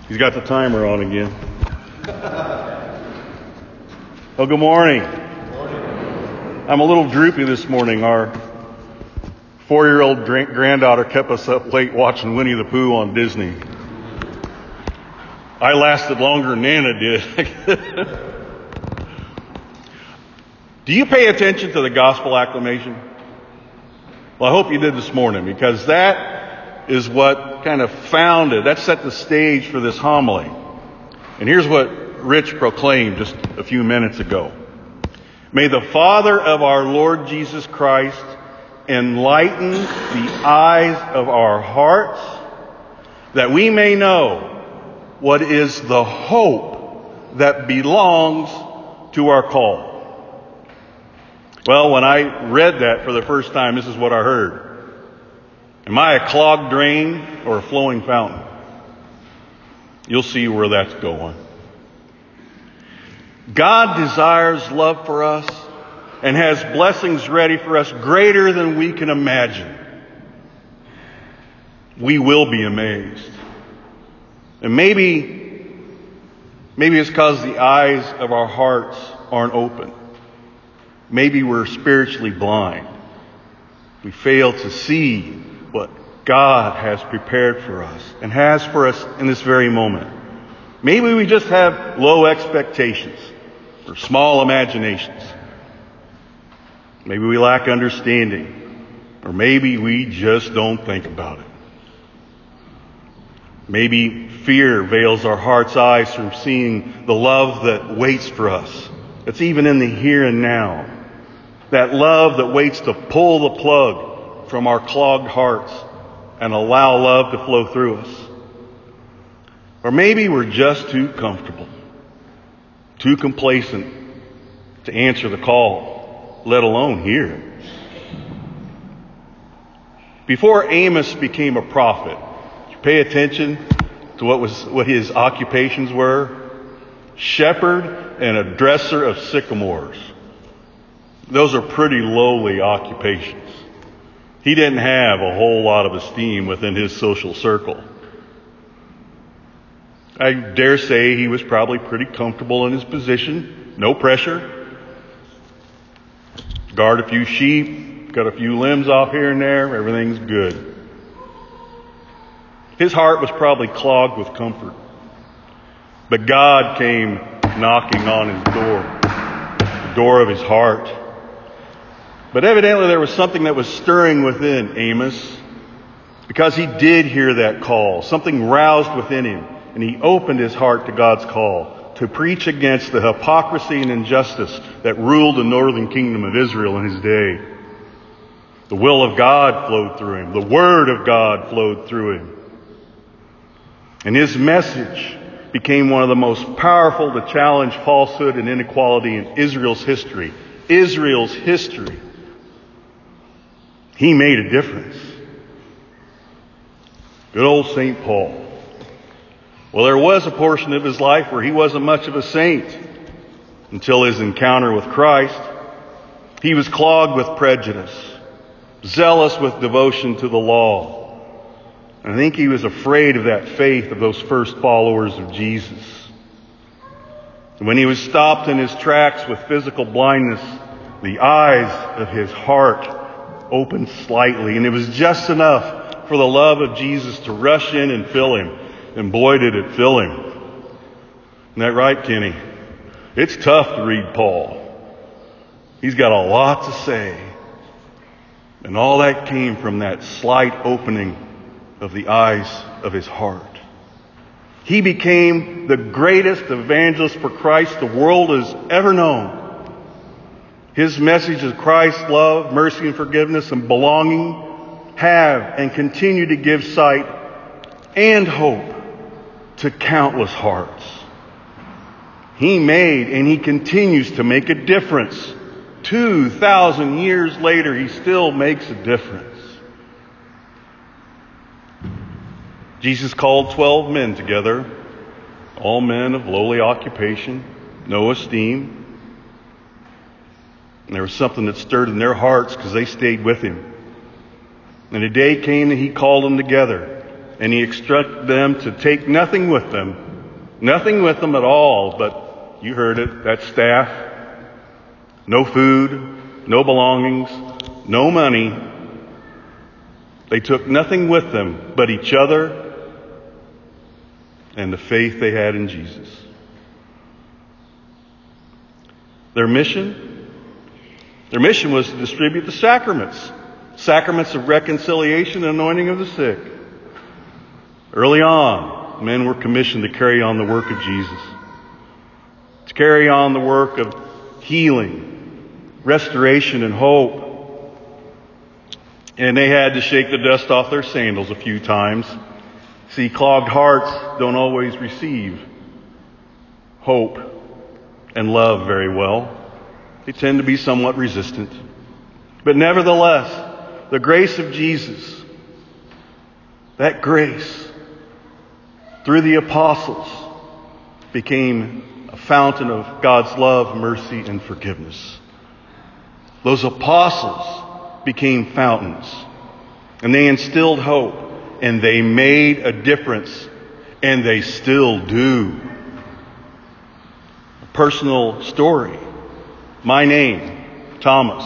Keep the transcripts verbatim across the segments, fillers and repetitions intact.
He's got the timer on again. Oh, good morning. Good morning. I'm a little droopy this morning. Our four-year-old granddaughter kept us up late watching Winnie the Pooh on Disney. I lasted longer than Nana did. Do you pay attention to the gospel acclamation? Well, I hope you did this morning, because that is what kind of founded, that set the stage for this homily. And here's what Rich proclaimed just a few minutes ago. May the Father of our Lord Jesus Christ enlighten the eyes of our hearts, that we may know what is the hope that belongs to our call. Well, when I read that for the first time, this is what I heard. Am I a clogged drain or a flowing fountain? You'll see where that's going. God desires love for us and has blessings ready for us greater than we can imagine. We will be amazed. And maybe, maybe it's because the eyes of our hearts aren't open. Maybe we're spiritually blind. We fail to see what God has prepared for us and has for us in this very moment. Maybe we just have low expectations or small imaginations. Maybe we lack understanding, or maybe we just don't think about it. Maybe fear veils our heart's eyes from seeing the love that waits for us. It's even in the here and now. That love that waits to pull the plug from our clogged hearts and allow love to flow through us. Or maybe we're just too comfortable, too complacent to answer the call, let alone hear. Before Amos became a prophet, did you pay attention to what was what his occupations were? Shepherd and a dresser of sycamores. Those are pretty lowly occupations. He didn't have a whole lot of esteem within his social circle. I dare say he was probably pretty comfortable in his position. No pressure. Guard a few sheep, got a few limbs off here and there, everything's good. His heart was probably clogged with comfort. But God came knocking on his door, the door of his heart. But evidently there was something that was stirring within Amos, because he did hear that call. Something roused within him, and he opened his heart to God's call to preach against the hypocrisy and injustice that ruled the northern kingdom of Israel in his day. The will of God flowed through him. The word of God flowed through him. And his message became one of the most powerful to challenge falsehood and inequality in Israel's history. Israel's history. He made a difference. Good old Saint Paul. Well, there was a portion of his life where he wasn't much of a saint until his encounter with Christ. He was clogged with prejudice, zealous with devotion to the law. And I think he was afraid of that faith of those first followers of Jesus. And when he was stopped in his tracks with physical blindness, the eyes of his heart opened slightly, and it was just enough for the love of Jesus to rush in and fill him. And boy, did it fill him. Isn't that right, Kenny? It's tough to read Paul. He's got a lot to say. And all that came from that slight opening of the eyes of his heart. He became the greatest evangelist for Christ the world has ever known. His message of Christ's love, mercy and forgiveness and belonging have and continue to give sight and hope to countless hearts. He made and he continues to make a difference. Two thousand years later, he still makes a difference. Jesus called twelve men together, all men of lowly occupation, no esteem. And there was something that stirred in their hearts because they stayed with him. And a day came that he called them together. and he instructed them to take nothing with them, nothing with them at all, but you heard it, that staff, no food, no belongings, no money. They took nothing with them but each other and the faith they had in Jesus. Their mission? Their mission was to distribute the sacraments, sacraments of reconciliation and anointing of the sick. Early on, men were commissioned to carry on the work of Jesus, to carry on the work of healing, restoration, and hope. And they had to shake the dust off their sandals a few times. See, clogged hearts don't always receive hope and love very well. They tend to be somewhat resistant. But nevertheless, the grace of Jesus, that grace through the apostles, became a fountain of God's love, mercy, and forgiveness. Those apostles became fountains, and they instilled hope, and they made a difference, and they still do. A personal story. My name, Thomas,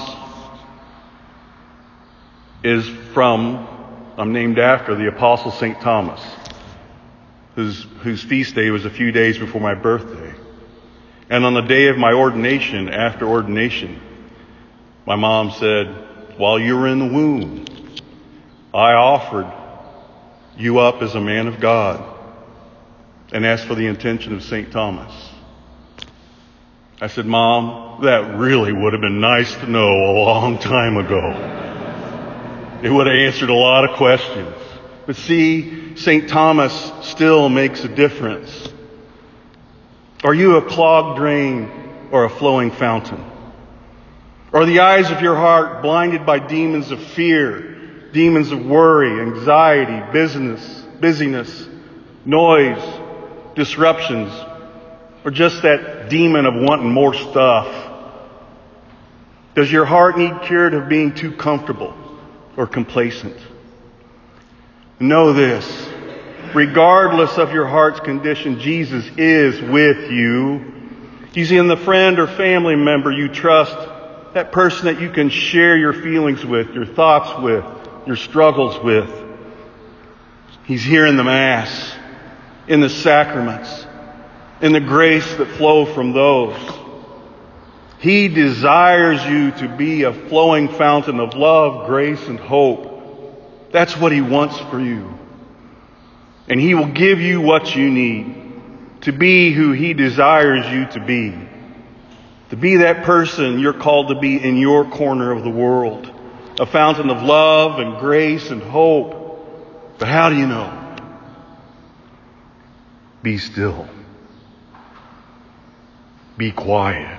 is from, I'm named after the Apostle Saint Thomas, whose, whose feast day was a few days before my birthday. And on the day of my ordination, after ordination, my mom said, while you were in the womb, I offered you up as a man of God and asked for the intention of Saint Thomas. I said, Mom, that really would have been nice to know a long time ago. It would have answered a lot of questions. But see, Saint Thomas still makes a difference. Are you a clogged drain or a flowing fountain? Are the eyes of your heart blinded by demons of fear, demons of worry, anxiety, business, busyness, noise, disruptions, or just that demon of wanting more stuff? Does your heart need cured of being too comfortable or complacent? Know this, regardless of your heart's condition, Jesus is with you. He's in the friend or family member you trust, that person that you can share your feelings with, your thoughts with, your struggles with. He's here in the Mass, in the sacraments, in the grace that flow from those. He desires you to be a flowing fountain of love, grace, and hope. That's what He wants for you. And He will give you what you need to be who He desires you to be. To be that person you're called to be in your corner of the world. A fountain of love and grace and hope. But how do you know? Be still. Be quiet.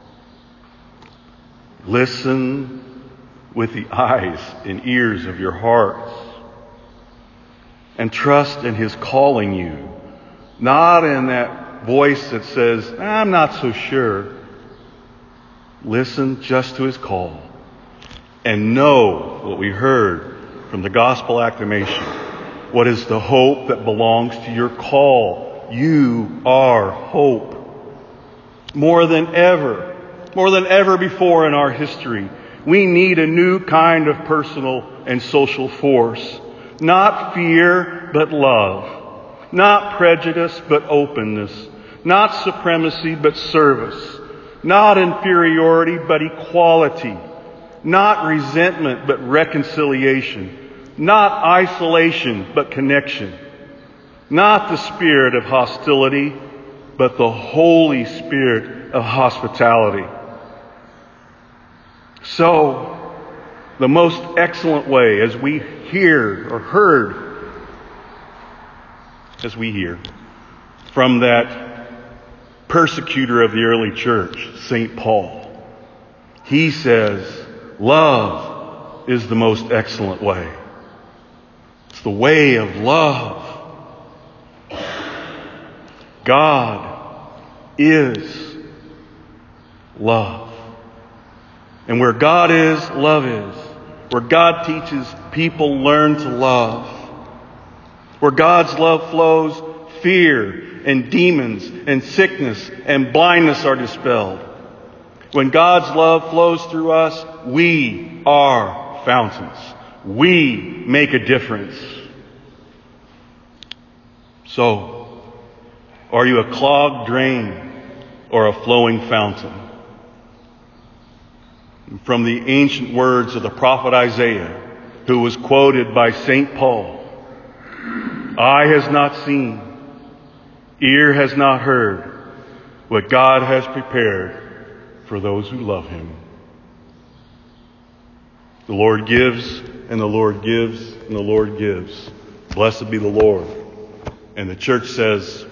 Listen with the eyes and ears of your hearts. And trust in His calling you. Not in that voice that says, I'm not so sure. Listen just to His call. And know what we heard from the gospel acclamation. What is the hope that belongs to your call? You are hope. More than ever, more than ever before in our history, we need a new kind of personal and social force. Not fear, but love. Not prejudice, but openness. Not supremacy, but service. Not inferiority, but equality. Not resentment, but reconciliation. Not isolation, but connection. Not the spirit of hostility, but the Holy Spirit of hospitality. So, the most excellent way, as we hear or heard, as we hear from that persecutor of the early church, Saint Paul, he says, love is the most excellent way. It's the way of love. God is love. And where God is, love is. Where God teaches, people learn to love. Where God's love flows, fear and demons and sickness and blindness are dispelled. When God's love flows through us, we are fountains. We make a difference. So, are you a clogged drain or a flowing fountain? From the ancient words of the prophet Isaiah, who was quoted by Saint Paul, eye has not seen, ear has not heard what God has prepared for those who love him. The Lord gives, and the Lord gives, and the Lord gives. Blessed be the Lord. And the church says,